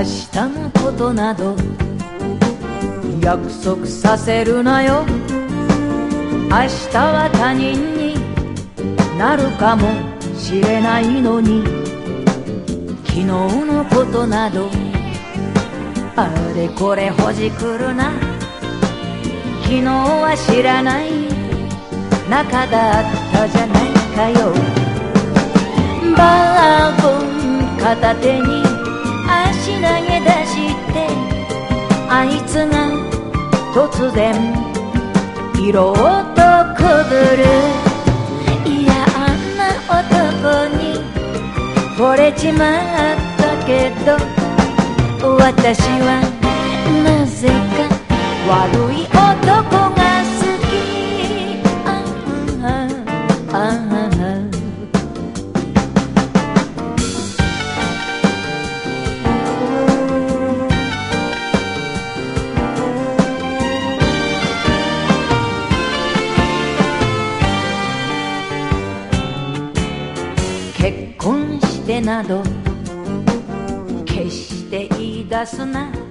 日のことなど約束させるなよ。明日は他人になるかもしれないのに、昨日のことなどあれこれほじくるな。昨日は知らない仲だったじゃないかよ。バーボン片手に足投げ出して、あいつが突然色とこぶる。いや、あんな男に惚れちまったけど、私はなぜか悪い男が好き。結婚してなど決して言い出すな。